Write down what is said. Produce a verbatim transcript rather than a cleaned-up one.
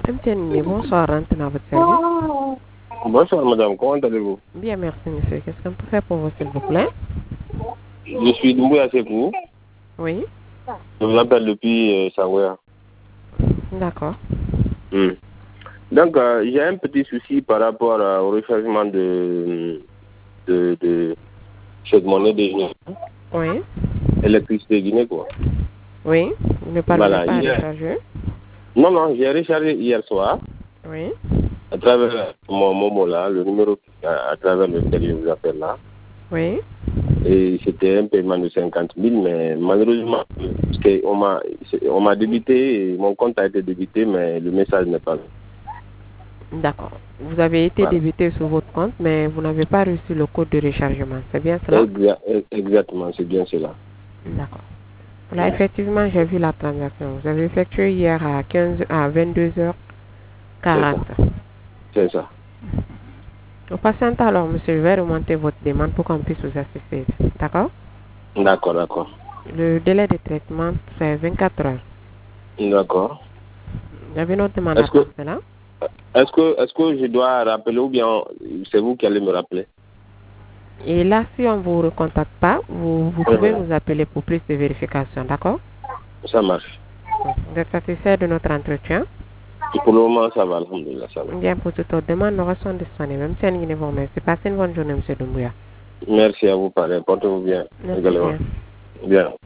M T N, bonsoir, rentre dans votre service. Bonsoir madame, comment allez-vous? Bien, merci monsieur. Qu'est-ce qu'on peut faire pour vous, s'il vous plaît? Je suis Doumbouya Sekou. Oui. Je vous appelle depuis euh, Sawaya. D'accord. Hmm. Donc, euh, j'ai un petit souci par rapport euh, au rechargement de, de, de cette monnaie de Guinée. Oui. Électricité Guinée, quoi. Oui. Vous ne parvenez Voilà, pas à hier. recharger? Non, non, j'ai rechargé hier soir. Oui. À travers mon Momo là, le numéro à, à travers lequel je vous appelle là. Oui. Et c'était un paiement de cinquante mille, mais malheureusement, parce que on m'a on m'a débité, et mon compte a été débité, mais le message n'est pas. D'accord. Vous avez été Voilà. débité sur votre compte, mais vous n'avez pas reçu le code de rechargement. C'est bien cela? Exa exactement, c'est bien cela. D'accord. Là, effectivement, j'ai vu la transaction. Vous avez effectué hier à quinze à vingt-deux heures quarante. C'est ça. Au patient alors, monsieur, je vais remonter votre demande pour qu'on puisse vous assister. D'accord? D'accord, d'accord. Le délai de traitement, c'est vingt-quatre heures. D'accord. Vous avez notre demande à Est-ce que, part cela? est-ce que, est-ce que je dois rappeler ou bien c'est vous qui allez me rappeler? Et là, si on ne vous recontacte pas, vous, vous pouvez Ouais. nous appeler pour plus de vérification. D'accord? Ça marche. Vous êtes satisfait de notre entretien? Et pour le moment, ça va, alhamdoulilah, ça va. Bien, pour toute autre demande, nous restons disponibles. Même si on ne vous remercie. Passez une bonne journée, monsieur Doumbouya. Merci à vous, pareil. Portez-vous bien Merci également. bien. Bien.